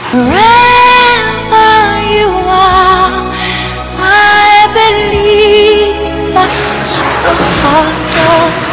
Wherever you are, I believe that the heart of